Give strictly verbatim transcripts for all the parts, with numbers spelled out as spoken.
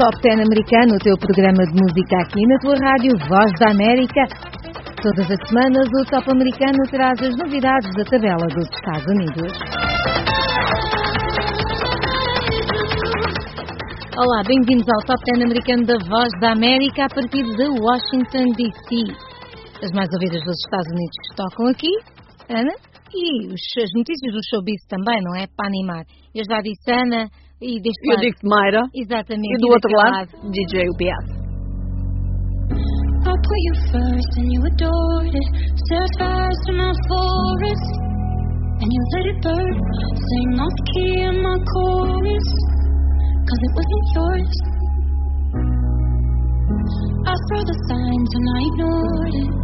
Top dez americano, o teu programa de música aqui na tua rádio Voz da América. Todas as semanas o Top americano traz as novidades da tabela dos Estados Unidos. Olá, bem-vindos ao Top dez americano da Voz da América a partir de Washington, D C As mais ouvidas dos Estados Unidos tocam aqui, Ana, e os, as notícias do showbiz também, não é? Para animar. Eu já disse Ana e deste lado... Eu digo Mayra. Exatamente. E do outro lado, lado, D J U B S. I put you first and you adored it. Set fires to my forest and you let it burn. Sang off key in my chorus, cause it wasn't yours. I saw the signs and I ignored it.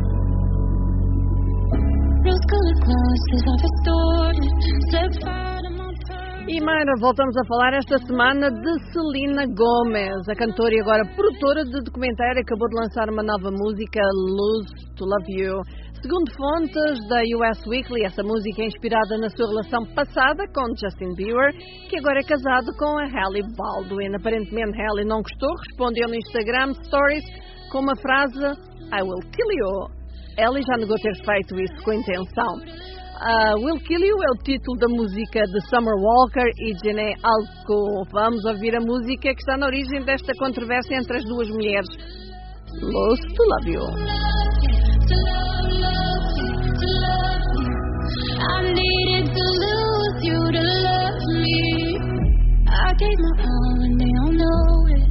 Rose-colored glasses I've restored it. Set fire to my pearl. E Mayra, voltamos a falar esta semana de Selena Gomez, a cantora e agora produtora de documentário, acabou de lançar uma nova música, Lose to Love You. Segundo fontes da U S Weekly, essa música é inspirada na sua relação passada com Justin Bieber, que agora é casado com a Hailey Baldwin. Aparentemente Hailey não gostou, respondeu no Instagram Stories com uma frase, I will kill you. Hailey já negou ter feito isso com intenção. Uh, Will Kill You é o título da música de Summer Walker e Jhené Aiko. Vamos ouvir a música que está na origem desta controvérsia entre as duas mulheres. Lose to Love You. I needed to lose you to love me. I gave my all and they all know it.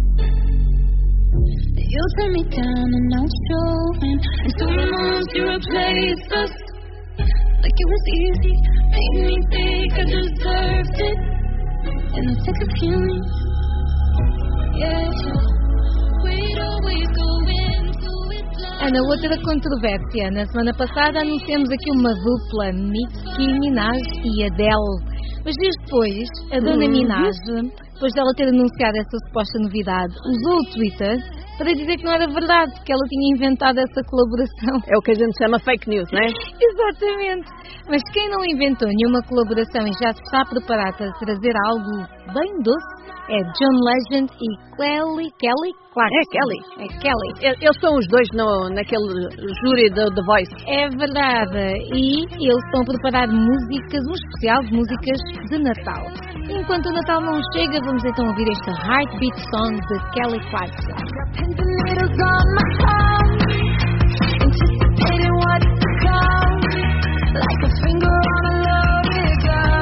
You turned me down and now it's showing. And soon months you replaced us. Like it was easy, made me think I deserved it. In the thick of healing, yeah, we'd always go into it blind. Ana, outra controvérsia. Na semana passada anunciamos aqui uma dupla, Nicki Minaj e Adele. Mas dias depois, a dona Minaj, depois dela ter anunciado essa suposta novidade, usou o Twitter para dizer que não era verdade, que ela tinha inventado essa colaboração. É o que a gente chama fake news, não é? Exatamente. Mas quem não inventou nenhuma colaboração e já se está preparado para trazer algo bem doce é John Legend e Kelly, Kelly Clarkson. É Kelly. É Kelly. Eles são os dois no, naquele júri do The Voice. É verdade. E eles estão a preparar músicas, um especial de músicas de Natal. Enquanto o Natal não chega, vamos então ouvir este Heartbeat Song de Kelly Clarkson. Pins and needles on my tongue, anticipating what's to come, like a finger on a loaded gun.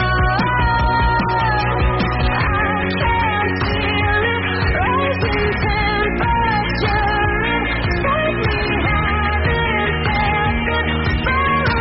I can feel it, rising temperature, inside me haven't felt it so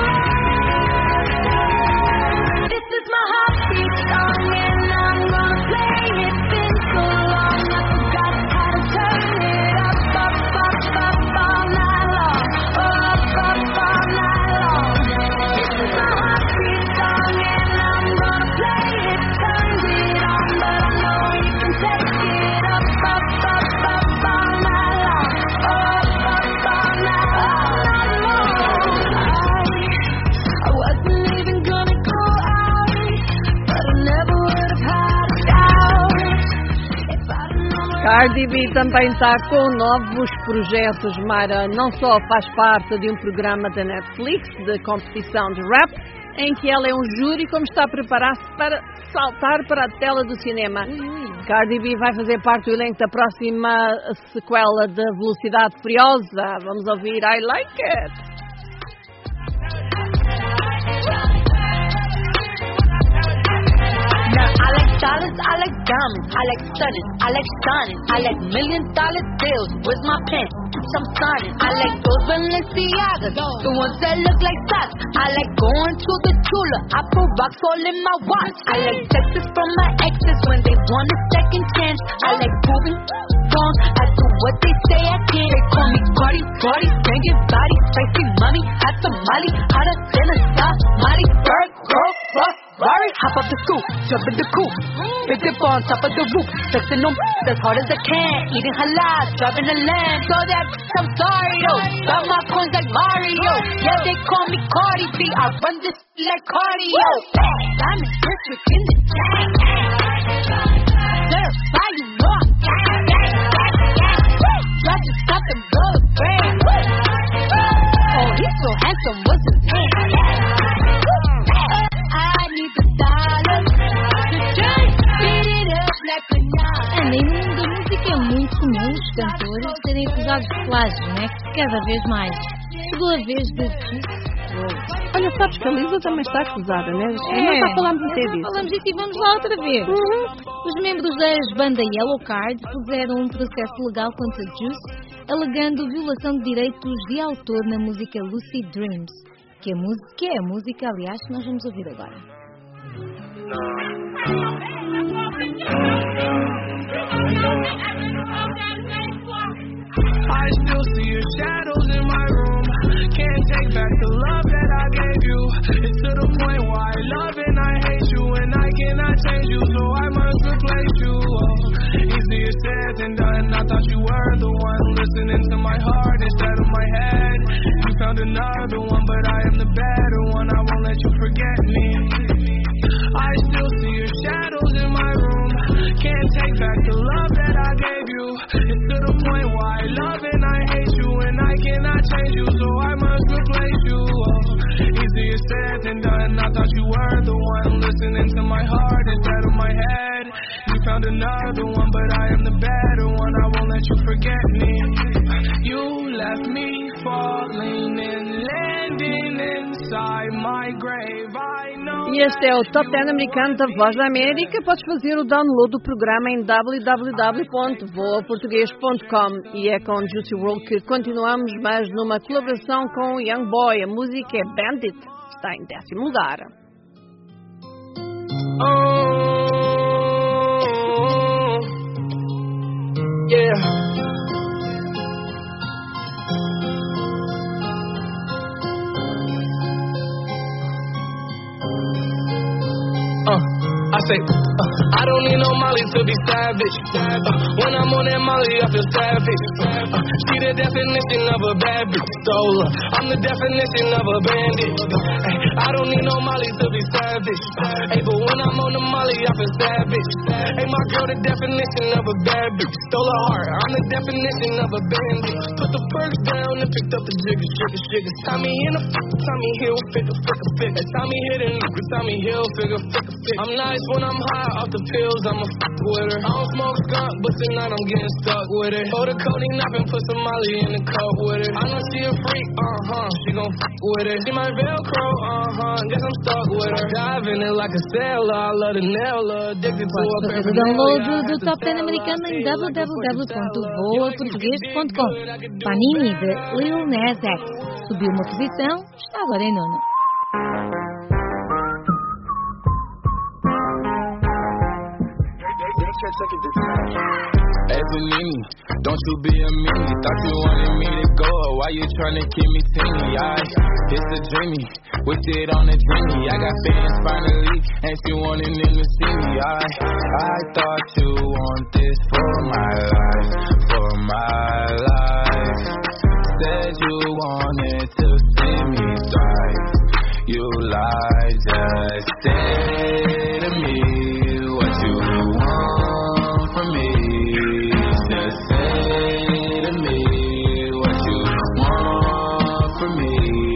long. This is my heartbeat song and I'm gonna play it. Been so long I forgot how to turn it up, up, up, up all night long. Up, up all night long. This is my heartbeat song and I'm gonna play it. Turned it on, but I know you can take it. Up, up, up, up all night long. Up, up all night, all night long. I, I wasn't even gonna go out, but I never would have had a doubt if I'd known. Cardi B também está com novos projetos, Mayra. Não só faz parte de um programa da Netflix de competição de rap, em que ela é um júri, como está a preparar-se para saltar para a tela do cinema. Cardi B vai fazer parte do elenco da próxima sequela de Velocidade Furiosa. Vamos ouvir I Like It. I like dollars, I like diamonds, I like studding, I like stunning, I like million dollar deals. Where's my pen? Some signing. I like those Balenciagas, the ones that look like socks. I like going to the Tula, I put rocks all in my watch. I like texts from my exes when they want a second chance. I like proving wrong, I do what they say I can. They call me Cardi, Cardi, banging body, spicy mommy, at the Molly, hotter than a Somali. Bird, girl, fuck. Rari, hop up the scoop, jump in the coop, big dip on top of the roof, flexing them as hard as I can, eating halal, driving a lamb, so that I'm sorry though, got my coins like Mario, yeah they call me Cardi B, I run this like cardio, diamond district in the chain, certified you know I got falar de plágio, né? Cada vez mais. Chegou a vez de... Olha, sabes que a Lisa também está acusada, né? É, Nós já falámos até já disso. falamos disso e vamos lá outra vez. Uhum. Os membros da banda Yellow Card fizeram um processo legal contra Juice, alegando violação de direitos de autor na música Lucid Dreams, que é, música, que é a música, aliás, que nós vamos ouvir agora. I still see your shadows in my room. Can't take back the love that I gave you. It's to the point where I love and I hate you, and I cannot change you, so I must replace you. Oh, easier said than done. I thought you were the one listening to my heart instead of my head. You found another one, but I am the better one. I won't let you forget me. I still see your shadows in my room. Can't take back the love that I gave you. It's to the point where I love and I hate you, and I cannot change you, so I must replace you. Oh, easier said than done. I thought you were the one listening to my heart instead of my head. You found another one, but I am the better one. I won't let you forget me. You left me falling and landing inside my grave. I know. E este é o Top dez americano da Voz da América. Podes fazer o download do programa em w w w ponto voa português ponto com. E é com Juicy world que continuamos, mas numa colaboração com o Young Boy. A música é Bandit. Está em décimo lugar. Oh, yeah. Uh, I say, uh, I don't need no Molly to be savage. Uh, when I'm on that Molly, I feel savage. Uh, she the definition of a bad bitch. Stole her. I'm the definition of a bandit. Uh, I don't need no Molly to be savage. Hey, but when I'm on the Molly, I feel savage. Hey, my girl, the definition of a bad bitch. Stole her heart. I'm the definition of a bandit. Put the perks down and picked up the jiggers, jiggers, jiggers. Tommy in the f- Tommy Hill, figure, figure, figure. Tommy hit a nigga, Tommy Hill, figure, figure, figure. I'm nice when I'm high off the pills, I'm a f*** with her. I don't smoke skunk, but tonight I'm getting stuck with it. Hold the codeine up and put some Molly in the cup with it. I know she a freak, uh-huh, she gon' f*** with it. She my Velcro, uh-huh, guess I'm stuck with her. Dive in it like a sailor, I love the nail her. Addicted to her Fazer o download do Top dez americano em w w w ponto voa português ponto com. Panini de Lil Nas X subiu uma posição, está agora em nona. Hey Panini, don't you be a meanie. Thought you wanted me to go, why you tryna keep me teeny? I, it's a dreamy, with it on the dreamy. I got fans finally, and she wanted them to see me. I, I thought you want this for my life, for my life. Said you wanted to see me thrive. You lied, just say to me what you want from me. Just say to me what you want from me.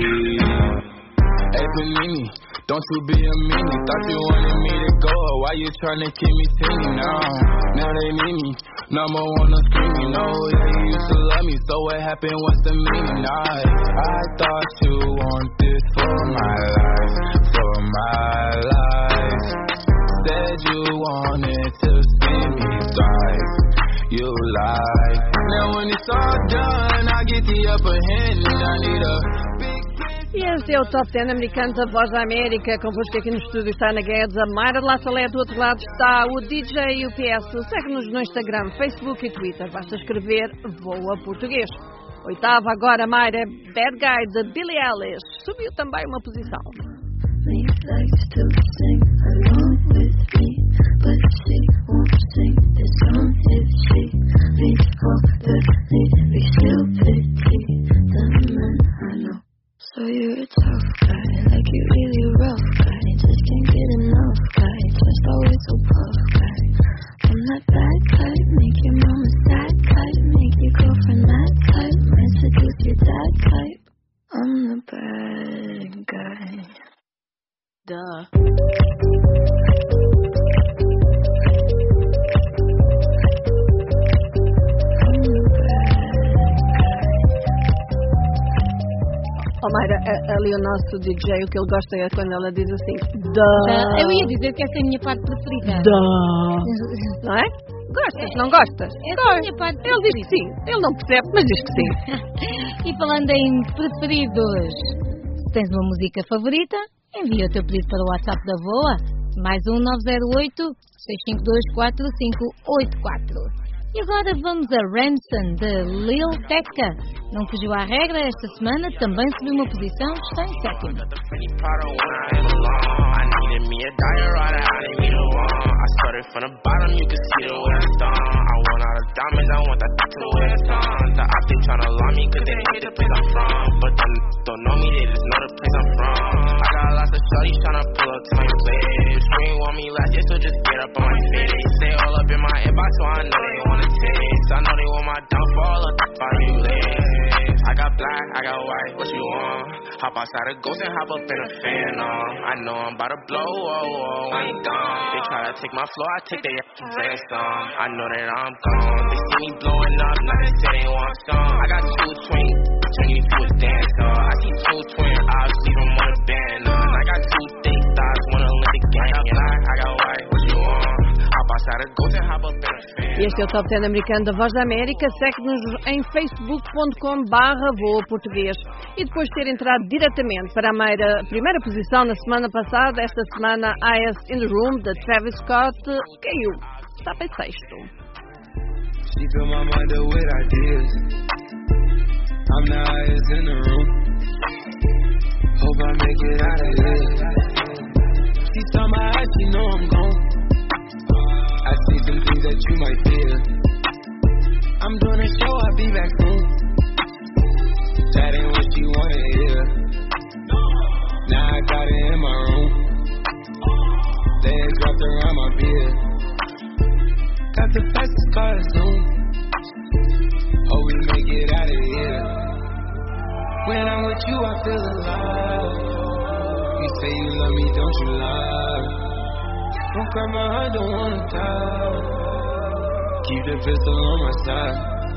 Hey Panini, don't you be a meanie. Thought you wanted me to go, why you tryna keep me teeny now? Now they need me, number one on screen. You know, yeah, you used to love me, so what happened, what's the meaning? I, I thought you want this for my life, for my life. Said you wanted to see me thrive. You lied. Now when it's all done, I get the upper hand and I need a big... E este é o Top dez americano da Voz da América. Convosco aqui no estúdio está a Ana Guedes, a Mayra de La Salé, do outro lado está o D J e o P S. Segue-nos no Instagram, Facebook e Twitter. Basta escrever Voa Português. Oitava agora, Mayra, Bad Guy de Billie Eilish. Subiu também uma posição. Likes to sing along with me, but she won't sing the song if she leaves for the lead. We still pity the man I know. So you're a tough guy, like you're really a rough guy. Just can't get enough guy, just always so puff guy. I'm that bad guy, make your mama sad guy, make your girlfriend mad type, might seduce your dad type. I'm the bad guy. Duh. Oh, Mayra, ali o nosso D J, o que ele gosta é quando ela diz assim, duh. Eu ia dizer que essa é a minha parte preferida. Duh. Não é? Gostas, não gostas? Essa é a minha parte Ele diz que sim. Ele não percebe, mas diz que sim. E falando em preferidos, se tens uma música favorita, envia o teu pedido para o WhatsApp da Voa, mais um nove zero oito, seis cinco dois, quatro cinco oito quatro. E agora vamos a Ransom, de Lil Tecca. Não fugiu à regra esta semana, também subiu uma posição, está em sétimo. I know they want my downfall, up you live. I got black, I got white, what you want? Hop outside a ghost and hop up in a fan, uh. I know I'm about to blow, oh, oh, I ain't gone. They try to take my floor, I take their ass fast, um. I know that I'm gone. They see me blowing up, now they say they want some. I got two twin, twenty if you a dancer. I see two twin eyes, leave them on the band, uh. I got two thick thighs, one Olympic gang. Black, I got white, what you want? Hop outside a ghost and hop up in a fan. Este é o Top dez americano da Voz da América. Segue-nos em facebook ponto com barra voa português. E depois de ter entrado diretamente para a Mayra, primeira posição na semana passada, esta semana Highest in the Room, de Travis Scott, caiu. Está para sexto. She fill my mind up with ideas. I'm the highest in the room. Hope I make it out of here. She saw my eyes, she know I'm gone. I see some things that you might fear. I'm doing a show, I'll be back soon. That ain't what you wanna hear. Now I got it in my room. Legs wrapped around my beard. Got the fastest car to Zoom. Hope we make it out of here. When I'm with you, I feel alive. You say you love me, don't you lie? Don't cry my heart, don't wanna die. Keep the pistol on my side.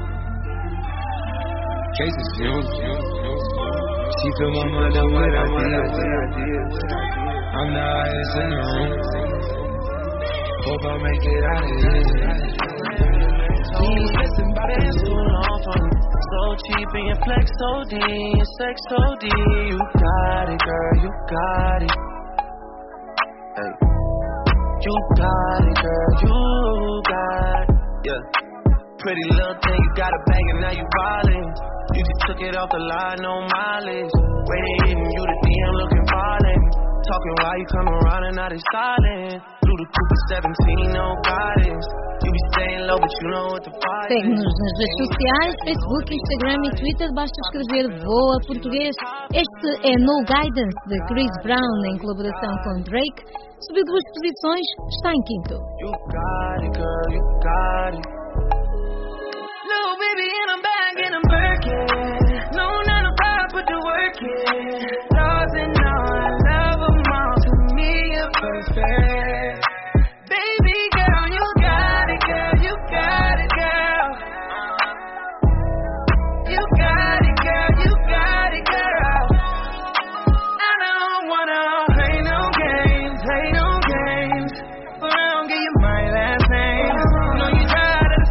Cases fumes. She fill my mind up with ideas. I'm the highest in the room. Hope I make it out of here. Please listen, but it's too long for me. So cheap and your flex so D, your sex so D. You got it, girl, you got it. Hey. You got it, girl, you got it, yeah. Pretty little thing, you got a bag and now you ballin'. You just took it off the line, no mileage. Waiting, hitting you the D M looking violent. Talking while you come around and now they silent. Blue the Cooper seventeen, no guidance. You be staying low, but you know what the fight is. Segue-nos nas redes sociais, Facebook, Instagram e Twitter. Basta escrever Voa Português. Este é No Guidance, de Chris Brown, em colaboração com Drake. Subiu duas posições, está em quinto. You got it, girl, you got it. No, baby, and I'm back and I'm working. No, nine to five, put the work in. Lost and all, love them all. To me, you're perfect. Baby girl, you got it, girl, you got it, girl. You got it, girl, you got it, girl. I don't wanna play no games, play no games. But I don't give you my last name. No, you try to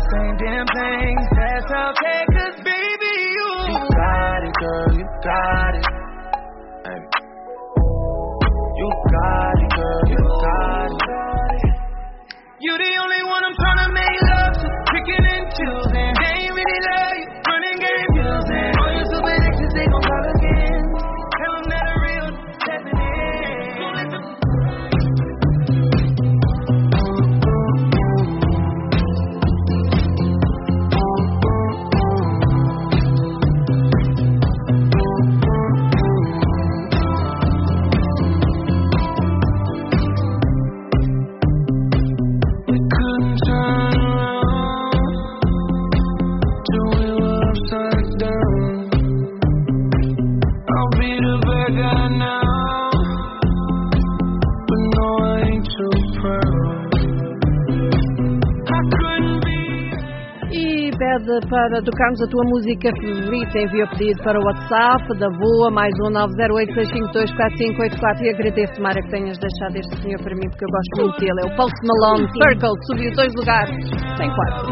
pede para tocarmos a tua música favorita. Envia o pedido para o WhatsApp da Boa, mais um nove zero oito, seis cinco dois, quatro cinco oito quatro. E agradeço, Mara, que tenhas deixado este senhor para mim, porque eu gosto muito dele. É o Post Malone, Circle, subiu dois lugares. Tem quatro.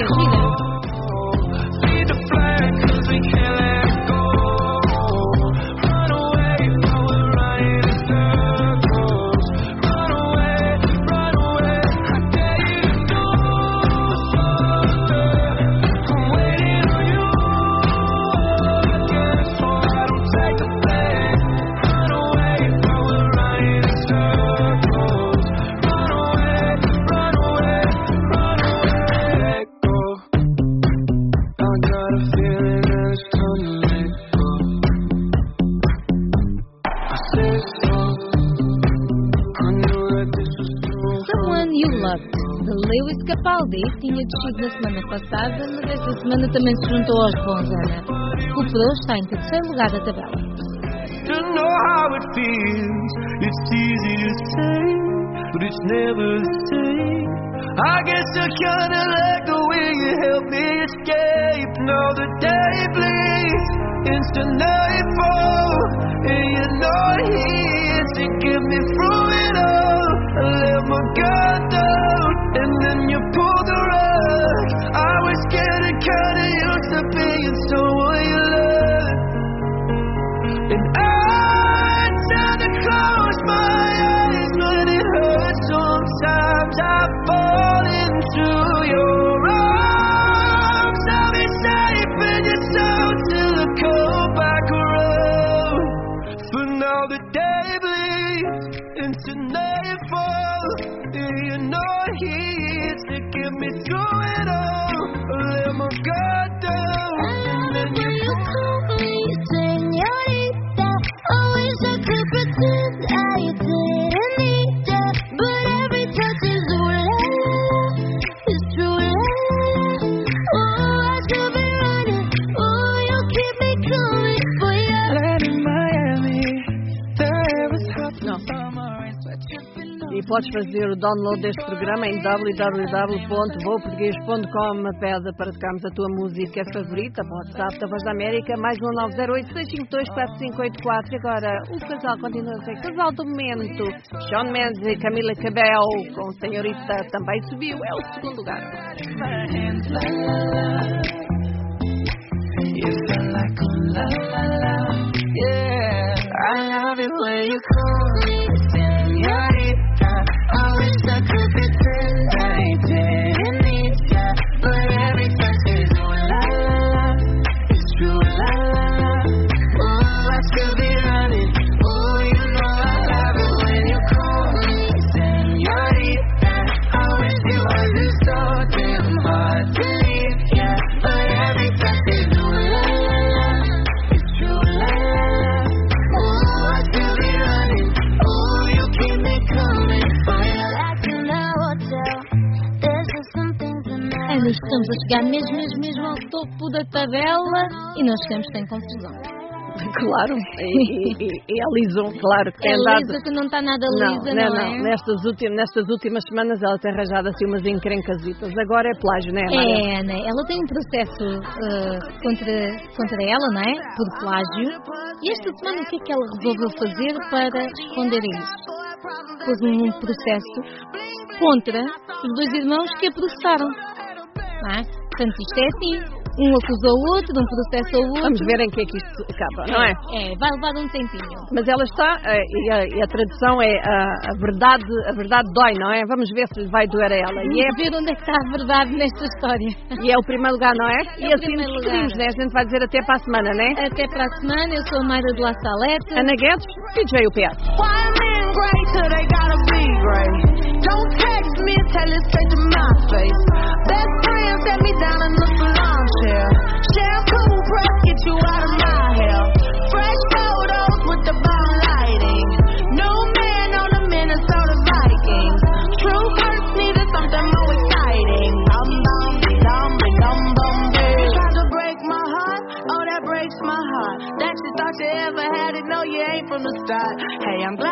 Lewis Capaldi tinha descido na semana passada, mas esta semana também se juntou aos bons, Ana. Recuperou, está em terceiro lugar da tabela. Don't know how it feels. It's easy to say, but it's never the same. I guess I kinda like the way you help me escape. Now the day bleeds into nightfall, and you're not here to get me through it all. I let my guard down, and then you pulled the rug. I was getting kinda used to being someone you love, and I tend to close my eyes when it hurts. Sometimes I fall into your arms. I'll be safe in your soul till I come back around. For now the day bleeds into nightfall, and you're not here to get me through it all. I let my guard down, and then you call me señorita. Always I could pretend I didn't need ya, but every touch is ooh la la, it's true la la. Oh, I should be running. Oh, you keep me coming for ya. Let in Miami, there was hot summer rain, sweat dripping. E podes fazer o download deste programa em w w w ponto voa português ponto com. Pede para tocarmos a tua música favorita. WhatsApp da Voz da América, mais um nove zero oito, seis cinco dois, quatro cinco oito quatro. E agora o casal continua a ser casal do momento. Shawn Mendes e Camila Cabello com Senhorita também subiu. É o segundo lugar. I love it when you call me señorita. I wish I could pretend I didn't need ya, but every touch is ooh la la, it's true la la. Oh, I still be running. Oh, you know I love it when you call me señorita. I wish it wasn't so damn hard to leave ya, but every touch is ooh la la, it's true la la. Oh, I still be running. Oh, you keep me coming for ya. Like in a hotel, there's just some things in my Ana, estamos a chegar mesmo, mesmo, mesmo ao topo da tabela e nós estamos sem confusão. Claro, e, e, e a Lison, claro, que tem É andado... lisa que não está nada Não, lisa, não, não, não. é? Nestas, últimas, nestas últimas semanas ela tem arranjado assim umas encrencasitas. Agora é plágio, não é, Mara? É, Ana, ela tem um processo uh, contra, contra ela, não é? Por plágio. E esta semana o que é que ela resolveu fazer para responder a isso? Pôs um processo contra os dois irmãos que a processaram. Não é? Portanto, isto é assim. Um acusou o outro, um processa o outro. Vamos ver em que é que isto acaba, não é? É, vai levar um tempinho. Mas ela está, eh, e a, e a tradução é a, a verdade, a verdade dói, não é? Vamos ver se lhe vai doer a ela. E é, Vamos ver onde é que está a verdade nesta história. e é o primeiro lugar, não é? É e o assim primeiro nos despedimos, lugar. né? A gente vai dizer até para a semana, né? Até para a semana, eu sou a Mayra de La Salete. Ana Guedes, D J U P S. Why men gray till they gotta be gray? Don't text me, tell it straight to my face. Best friend set me down in the salon chair. Shampoo press, get you out of my hair. Fresh photos with the bomb lighting. New man on the Minnesota Vikings. True hurts needed something more exciting. Dum dum dum dum dum dum. Tried to break my heart, oh that breaks my heart. That you thought you ever had it, no you ain't from the start. Hey, I'm glad you're back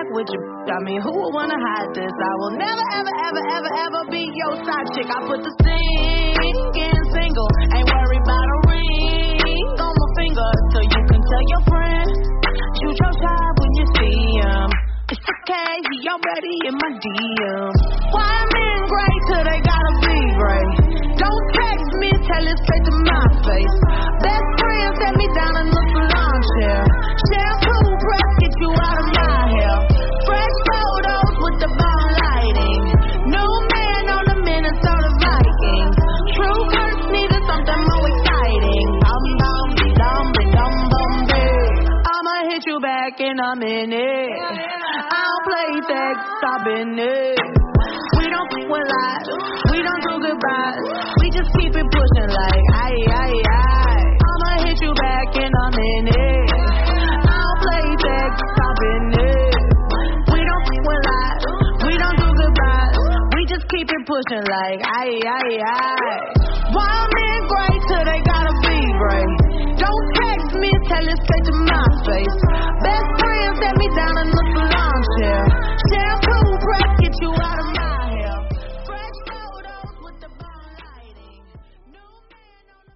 with you. I mean, who would wanna hide this? I will never, ever, ever, ever, ever be your side chick. I put the singing single, ain't worried about a ring on my finger, so you can tell your friends, shoot your shot when you see him. It's okay, he already in my D M. Why men great till they gotta be great? Don't text me, tell it straight to my face. Best friend set me down in the salon chair. Shampoo press, get you out of my hair. Fresh photos with the bomb lighting. New man on the Minnesota Vikings. True hurts needed something more exciting. Dum dum dum dum dum big. I'ma hit you back in a minute. I don't play text, I've been it. We don't think we're live, we don't do goodbyes. We just keep it pushing like aye aye aye. I'ma hit you back in a minute. I don't play text, I've been it. We don't think we're live, we don't do goodbyes. We just keep it pushing like aye aye aye. Wild men great till they gotta be great. Don't text me, tell it straight to my face. Best friend set me